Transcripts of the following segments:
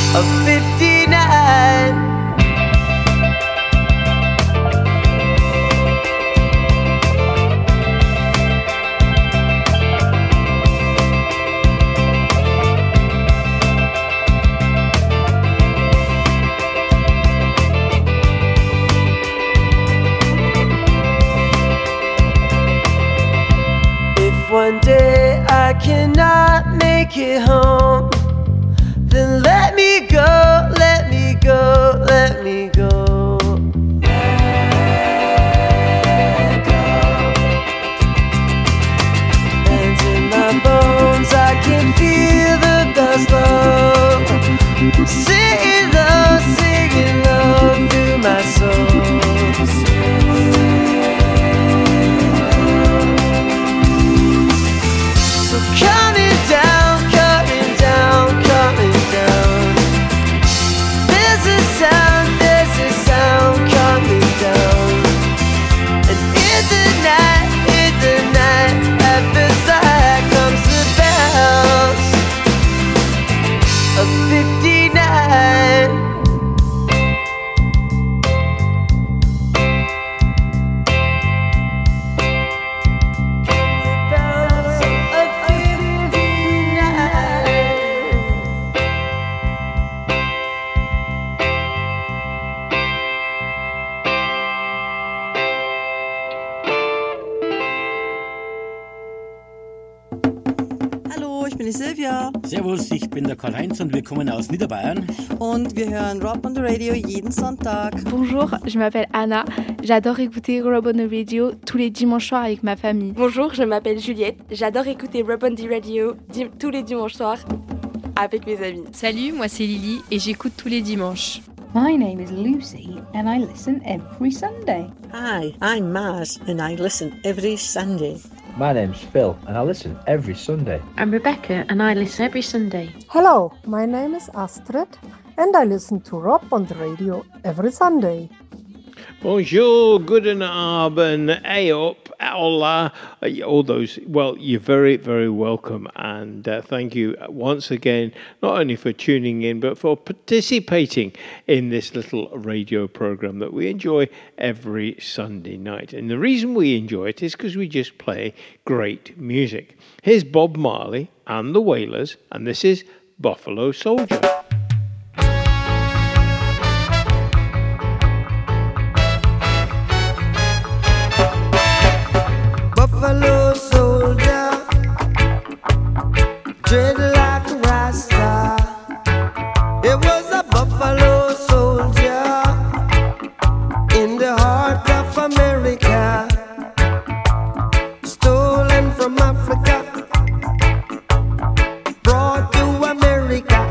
of 59. One day I cannot make it home, then let me go, let me go, let me go. Let go. And in my bones I can feel the dust low, singing low through my soul. Coming down, coming down, coming down. There's a sound coming down. And in the night, at first light comes the bells of 59. Silvia. Servus, ich bin der Karl-Heinz und wir kommen aus Niederbayern. Und wir hören Rob on the Radio jeden Sonntag. Bonjour, je m'appelle Anna. J'adore écouter Rob on the Radio tous les dimanches soirs avec ma famille. Bonjour, je m'appelle Juliette. J'adore écouter Rob on the Radio tous les dimanches soirs avec mes amis. Salut, moi c'est Lily et j'écoute tous les dimanches. My name is Lucy and I listen every Sunday. Hi, I'm Maz and I listen every Sunday. My name's Phil and I listen every Sunday. I'm Rebecca and I listen every Sunday. Hello, my name is Astrid and I listen to Rob on the Radio every Sunday. Bonjour, guten Abend, ayop, hola, all those. Well, you're very, very welcome, and thank you once again, not only for tuning in, but for participating in this little radio program that we enjoy every Sunday night. And the reason we enjoy it is because we just play great music. Here's Bob Marley and the Wailers, and this is Buffalo Soldier. Buffalo soldier, dread like a rasta. It was a buffalo soldier in the heart of America, stolen from Africa, brought to America,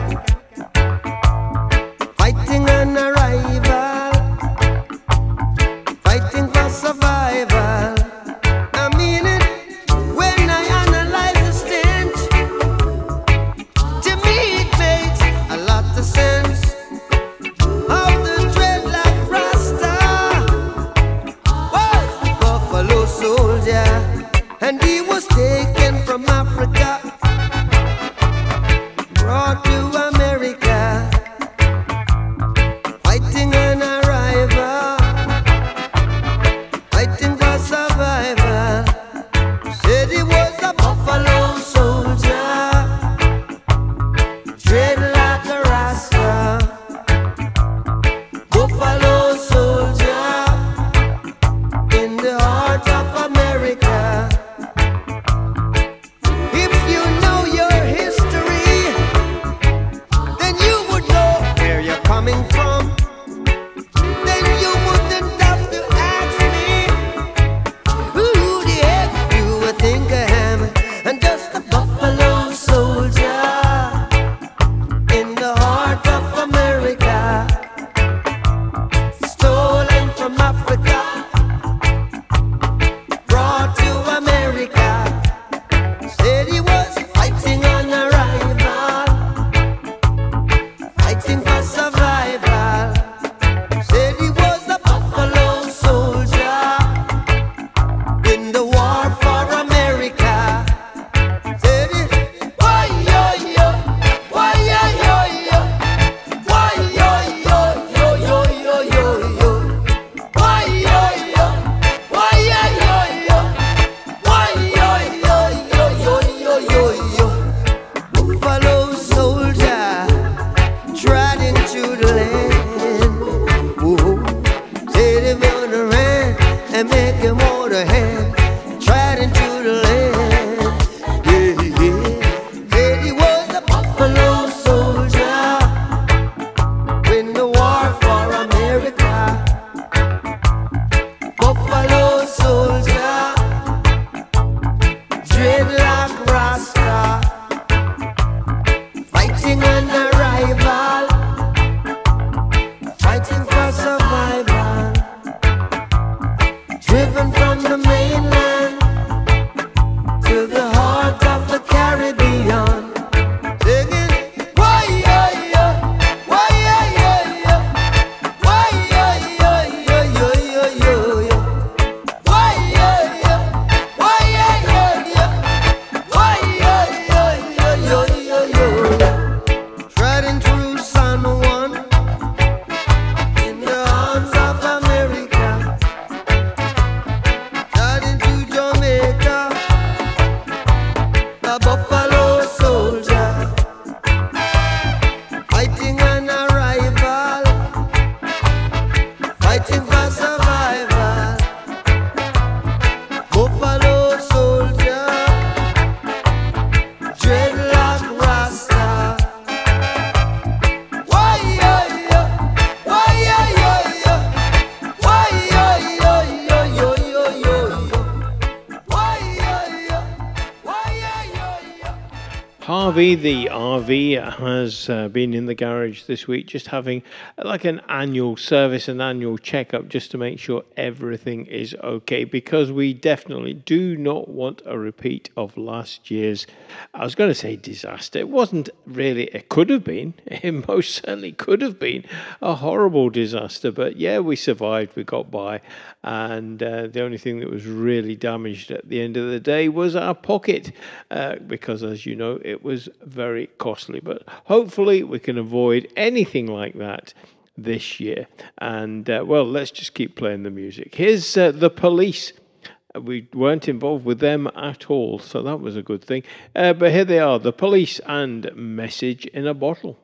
fighting an arrival, fighting for survival. RV. The RV has been in the garage this week, just having like an annual service, an annual checkup, just to make sure everything is okay, because we definitely do not want a repeat of last year's, I was going to say disaster. It wasn't really, it could have been, it most certainly could have been a horrible disaster, but yeah, we survived, we got by, and the only thing that was really damaged at the end of the day was our pocket, because as you know, it was very costly. But hopefully we can avoid anything like that this year. And well, let's just keep playing the music. Here's The Police. We weren't involved with them at all, so that was a good thing. But here they are, The Police and Message in a Bottle.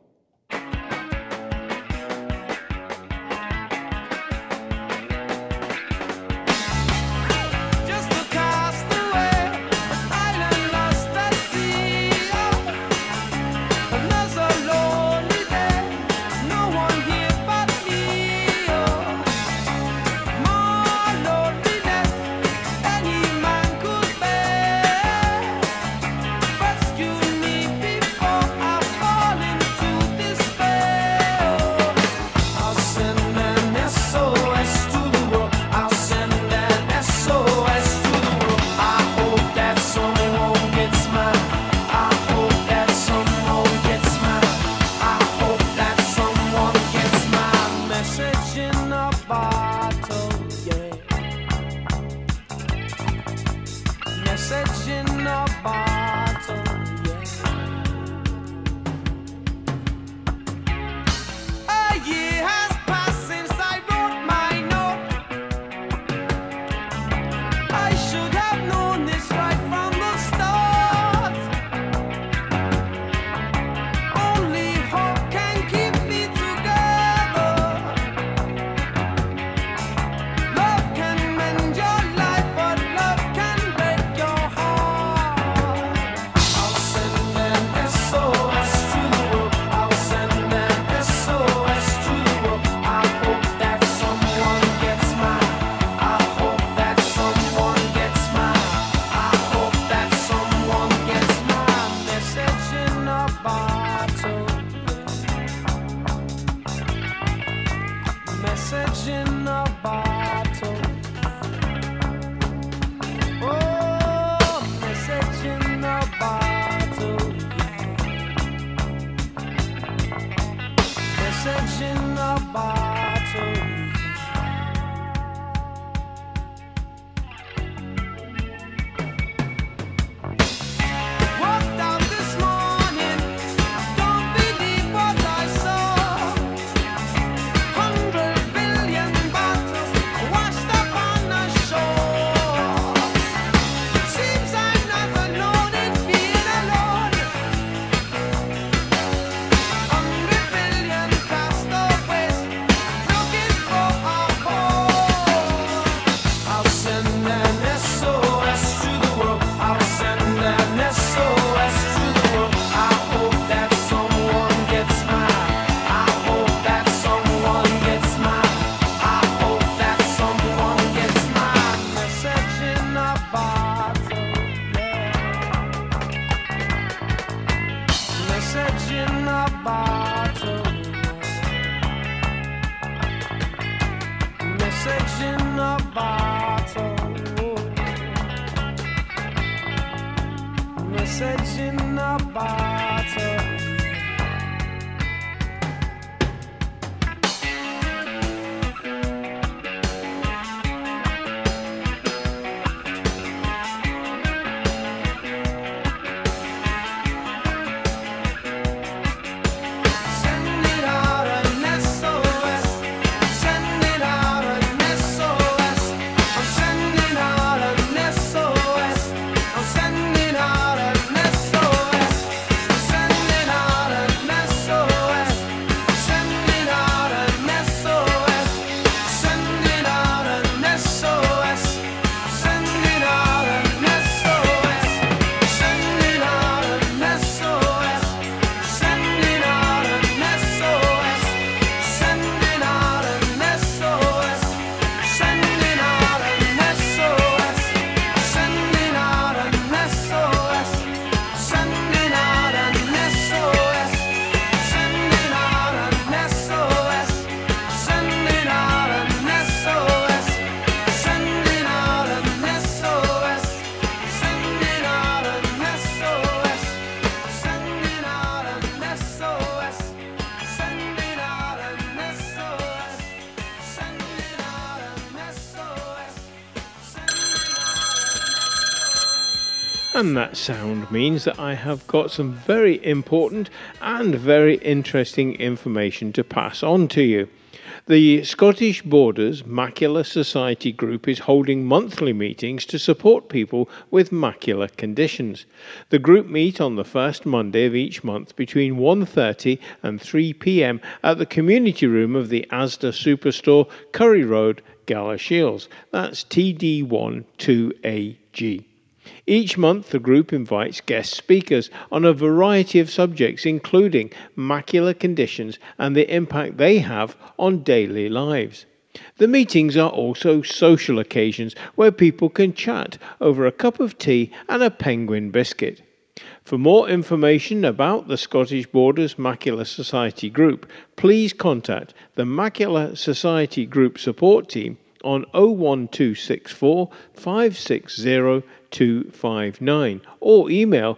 And that sound means that I have got some very important and very interesting information to pass on to you. The Scottish Borders Macular Society group is holding monthly meetings to support people with macular conditions. The group meet on the first Monday of each month between 1:30 and 3 p.m. at the community room of the Asda Superstore, Curry Road, Galashiels. That's TD1 2AG. Each month, the group invites guest speakers on a variety of subjects, including macular conditions and the impact they have on daily lives. The meetings are also social occasions where people can chat over a cup of tea and a penguin biscuit. For more information about the Scottish Borders Macular Society group, please contact the Macular Society Group Support Team on 01264 560 259 or email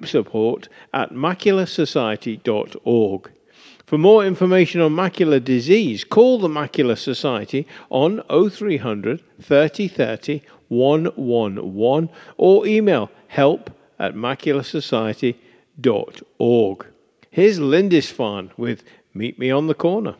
groupsupport@macularsociety.org. For more information on macular disease, call the Macular Society on 0300 30 30 111 or email help@macularsociety.org. Here's Lindisfarne with Meet Me on the Corner.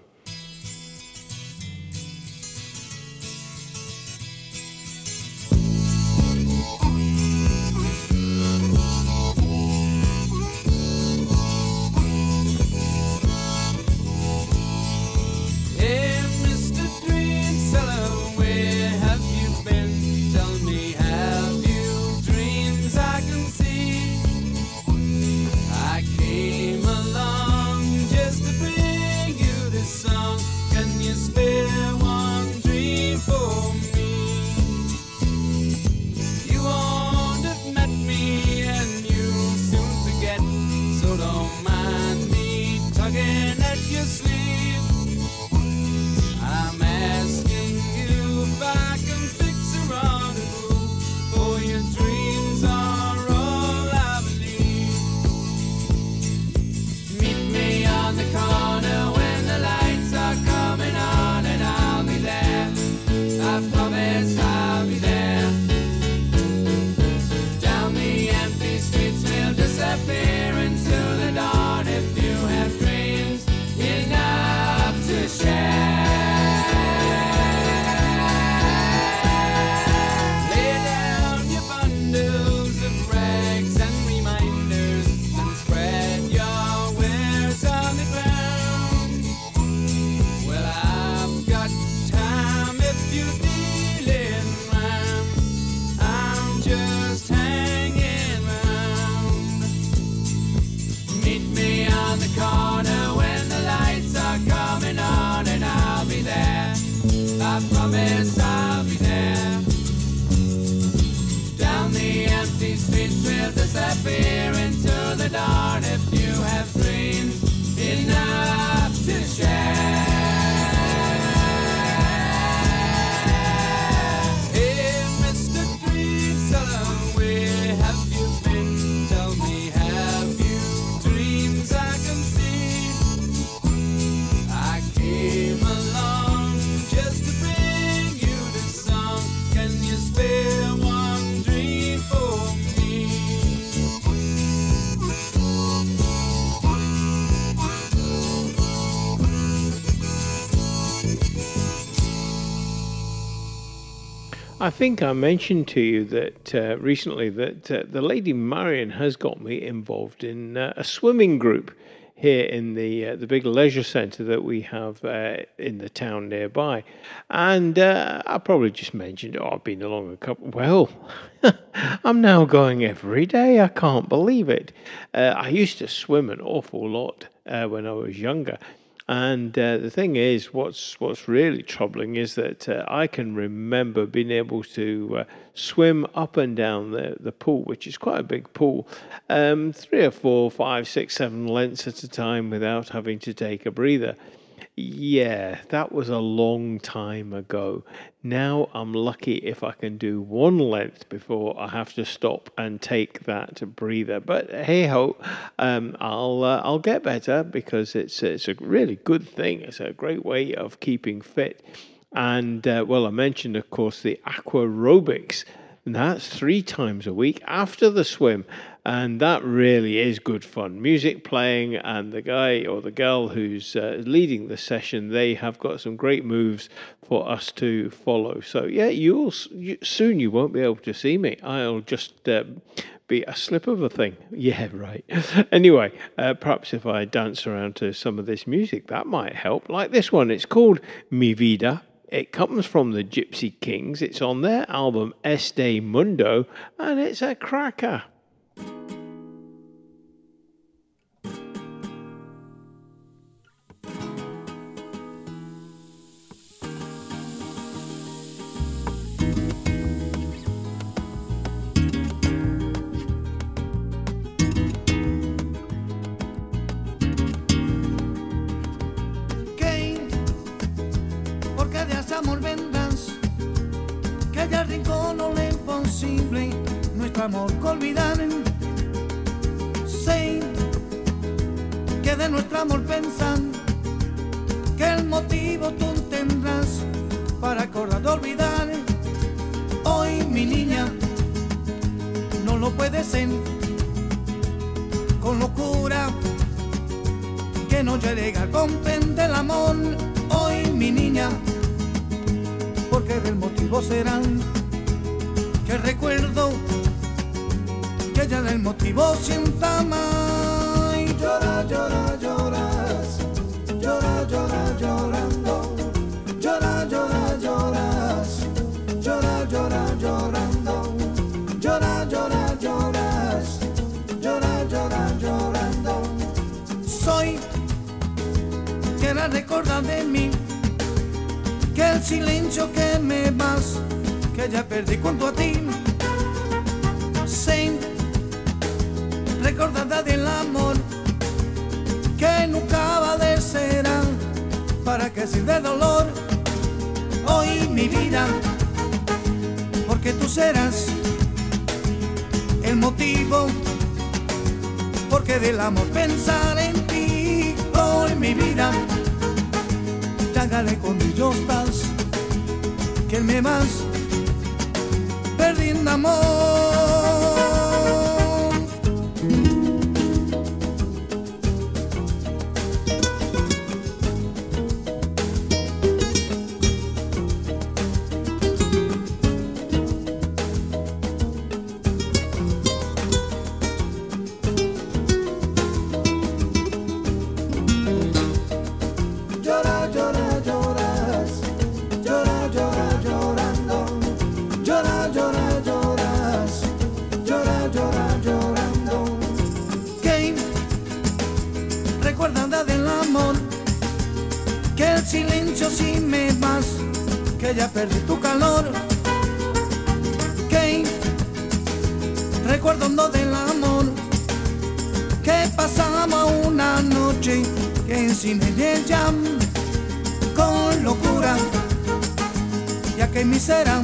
I think I mentioned to you that recently that the lady Marion has got me involved in a swimming group here in the big leisure centre that we have in the town nearby. And I probably just mentioned, I've been along a couple. Well, I'm now going every day. I can't believe it. I used to swim an awful lot when I was younger. And the thing is, what's really troubling is that I can remember being able to swim up and down the pool, which is quite a big pool, 3 or 4, 5, 6, 7 lengths at a time without having to take a breather. Yeah, that was a long time ago. Now I'm lucky if I can do 1 length before I have to stop and take that breather. But hey ho, I'll get better because it's a really good thing. It's a great way of keeping fit. And well, I mentioned, of course, the aquarobics and that's 3 times a week after the swim. And that really is good fun. Music playing, and the guy or the girl who's leading the session, they have got some great moves for us to follow. So yeah, soon you won't be able to see me. I'll just be a slip of a thing. Yeah, right. Anyway, perhaps if I dance around to some of this music, that might help. Like this one, it's called Mi Vida. It comes from the Gypsy Kings. It's on their album Este Mundo, and it's a cracker. Amor vendrás, que haya rincón o lo imposible, nuestro amor que olvidar. Sé que de nuestro amor pensan, que el motivo tú tendrás para acordar de olvidar. Hoy mi niña no lo puede ser, con locura que no llega a comprender el amor. Hoy mi niña, porque del motivo serán que recuerdo que ya del motivo sienta más. Y llora, llora, lloras, llora, llora, llorando, llora, llora, lloras, llora, llora, llorando, llora, llora, lloras, llora, llora, llorando. Soy quiera recordar de mí, que el silencio que me vas, que ya perdí junto a ti. Sé recordada del amor que nunca va a ser, para que sin de dolor. Hoy mi vida, porque tú serás el motivo, porque del amor pensar en ti. Hoy mi vida, hágale con ellos estás, que me vas perdiendo amor. Silencio si me vas, que ya perdí tu calor. Que recordando del amor que pasamos una noche, que sin ella con locura, ya que mi será,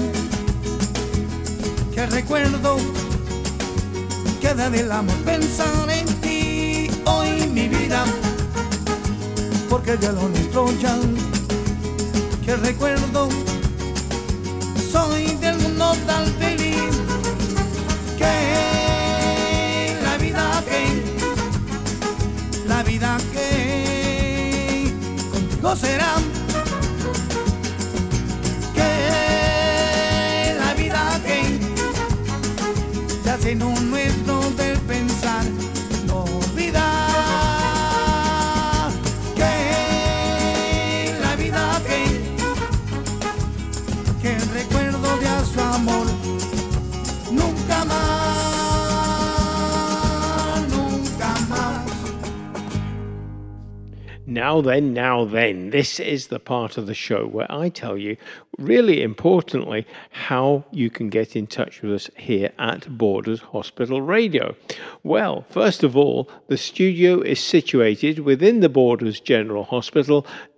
que recuerdo queda del amor pensar en ti. Hoy mi vida, porque ya lo nuestro ya, que recuerdo, soy del mundo tan feliz, que la vida que contigo será, que la vida que ya se no nuestro del pensar, no olvidar. Su amor nunca más, nunca más. Now then, this is the part of the show where I tell you, really importantly, how you can get in touch with us here at Borders Hospital Radio. Well, first of all, the studio is situated within the Borders General Hospital,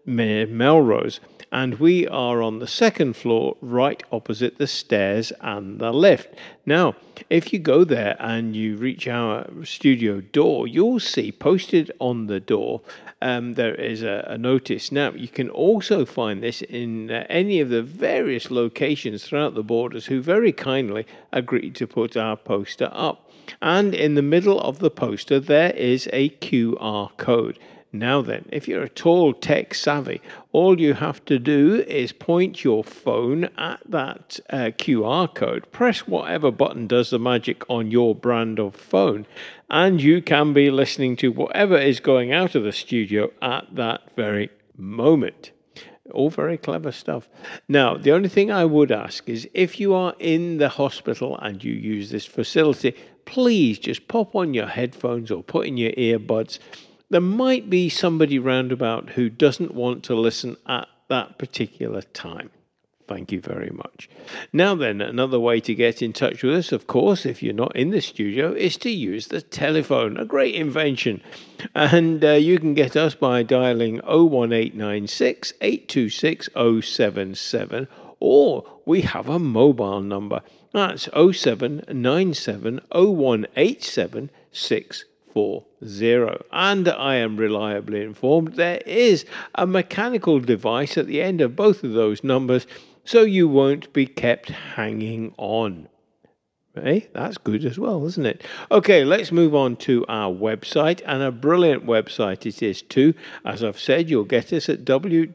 Melrose. And we are on the second floor, right opposite the stairs and the lift. Now, if you go there and you reach our studio door, you'll see posted on the door there is a notice. Now, you can also find this in any of the various locations throughout the Borders who very kindly agreed to put our poster up. And in the middle of the poster, there is a QR code. Now then, if you're at all tech savvy, all you have to do is point your phone at that QR code, press whatever button does the magic on your brand of phone, and you can be listening to whatever is going out of the studio at that very moment. All very clever stuff. Now, the only thing I would ask is if you are in the hospital and you use this facility, please just pop on your headphones or put in your earbuds. There might be somebody roundabout who doesn't want to listen at that particular time. Thank you very much. Now then, another way to get in touch with us, of course, if you're not in the studio, is to use the telephone. A great invention. And you can get us by dialing 01896 826 077, or we have a mobile number. That's 0797 0187 640. And I am reliably informed there is a mechanical device at the end of both of those numbers, so you won't be kept hanging on. Hey, that's good as well, isn't it? Okay, let's move on to our website, and a brilliant website it is too. As I've said, you'll get us at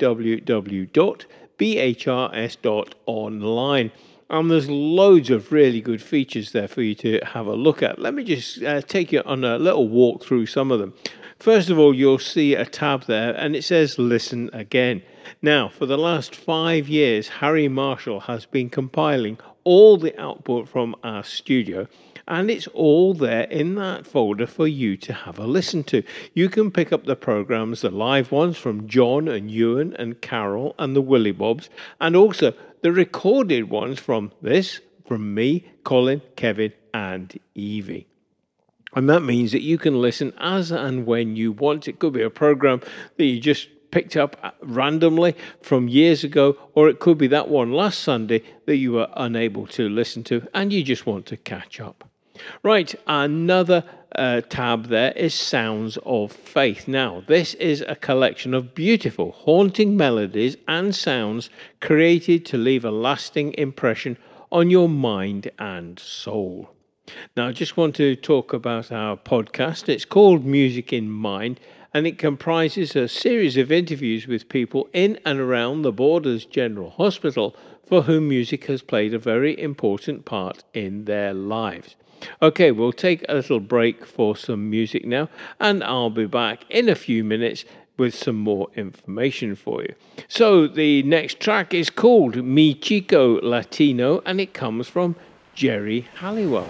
www.bhrs.online. And there's loads of really good features there for you to have a look at. Let me just take you on a little walk through some of them. First of all, you'll see a tab there, and it says Listen Again. Now, for the last 5 years, Harry Marshall has been compiling all the output from our studio, and it's all there in that folder for you to have a listen to. You can pick up the programs, the live ones from John and Ewan and Carol and the Willy Bobs, and also the recorded ones from me, Colin, Kevin, and Evie. And that means that you can listen as and when you want. It could be a program that you just picked up randomly from years ago, or it could be that one last Sunday that you were unable to listen to and you just want to catch up. Right, another tab there is Sounds of Faith. Now, this is a collection of beautiful, haunting melodies and sounds created to leave a lasting impression on your mind and soul. Now, I just want to talk about our podcast. It's called Music in Mind, and it comprises a series of interviews with people in and around the Borders General Hospital for whom music has played a very important part in their lives. Okay, we'll take a little break for some music now, and I'll be back in a few minutes with some more information for you. So the next track is called Mi Chico Latino, and it comes from Jerry Halliwell.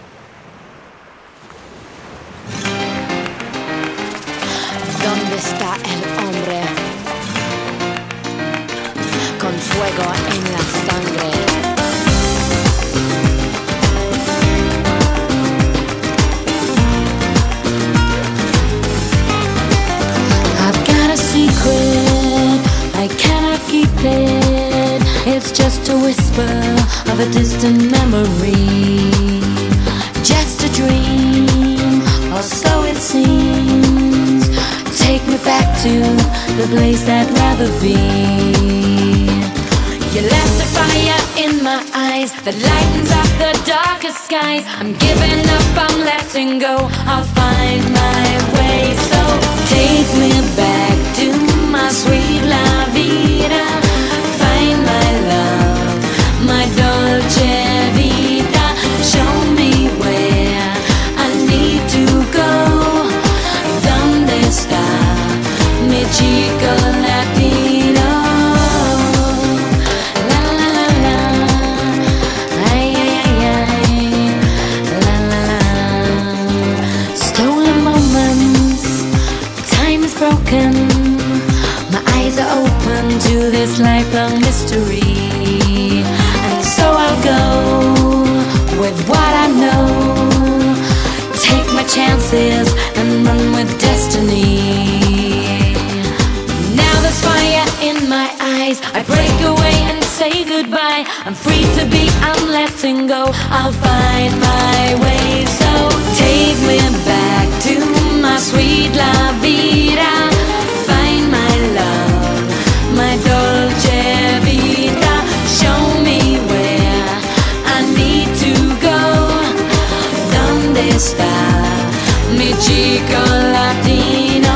¿Dónde está el hombre con fuego en la sangre? I've got a secret, I cannot keep it. It's just a whisper of a distant memory, just a dream, or so it seems. Take me back to the place I'd rather be. You left a fire in my eyes that lightens up the darkest skies. I'm giving up, I'm letting go, I'll find my way. So take me back to my sweet la vida. Find my love, my dolce vita. Show me where I need to go. ¿Dónde está mi chico latino? La la la la, ay ay ay ay, la la la. Stolen moments, time is broken. My eyes are open to this lifelong mystery, and so I'll go with what I know. Take my chances and run with destiny. Now there's fire fire in my eyes. I break away and say goodbye. I'm free to be, I'm letting go. I'll find my way. So take me back to my sweet la vida. Find my love, my dolce vita. Show me where I need to go. ¿Dónde está mi chico latino?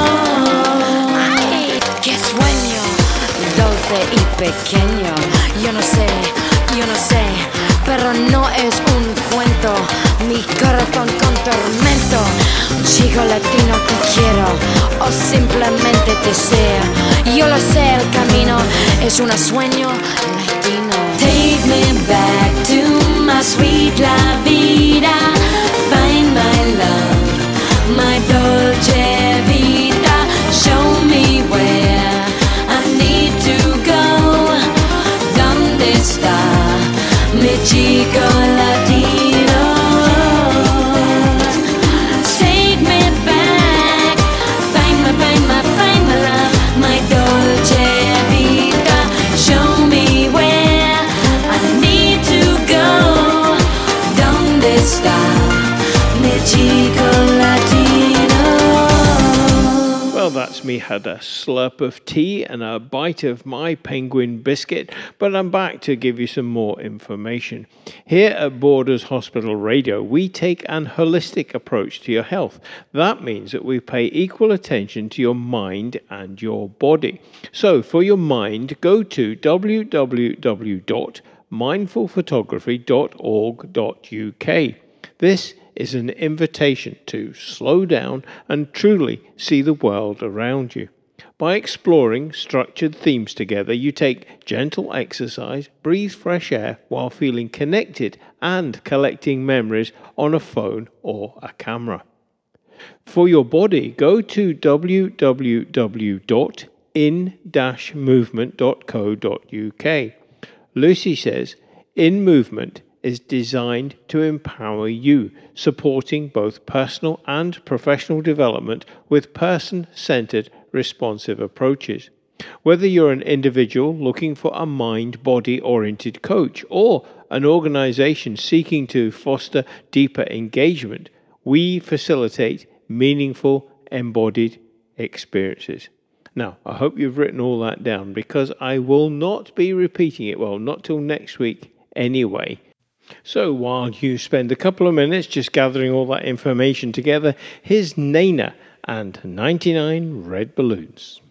Ay, qué sueño dulce y pequeño. Yo no sé, pero no es un cuento. Mi corazón con tormento. Chico latino te quiero o simplemente te deseo. Yo lo sé, el camino es un sueño latino. Take me back to my sweet la vida. Find my love, my dolce vita. Show me where I need to go. ¿Dónde está mi chico latino? Take me back. Find my love, my dolce vita. Show me where I need to go. ¿Dónde está mi chico latino? Well, that's me had a slurp of tea and a bite of my penguin biscuit, but I'm back to give you some more information. Here at Borders Hospital Radio, we take an holistic approach to your health. That means that we pay equal attention to your mind and your body. So for your mind, go to www.mindfulphotography.org.uk. This is an invitation to slow down and truly see the world around you. By exploring structured themes together, you take gentle exercise, breathe fresh air while feeling connected and collecting memories on a phone or a camera. For your body, go to www.in-movement.co.uk. Lucy says, In Movement is designed to empower you, supporting both personal and professional development with person-centered, responsive approaches. Whether you're an individual looking for a mind-body oriented coach or an organization seeking to foster deeper engagement, we facilitate meaningful, embodied experiences. Now, I hope you've written all that down because I will not be repeating it, well, not till next week anyway. So while you spend a couple of minutes just gathering all that information together, here's Nena and 99 Red Balloons.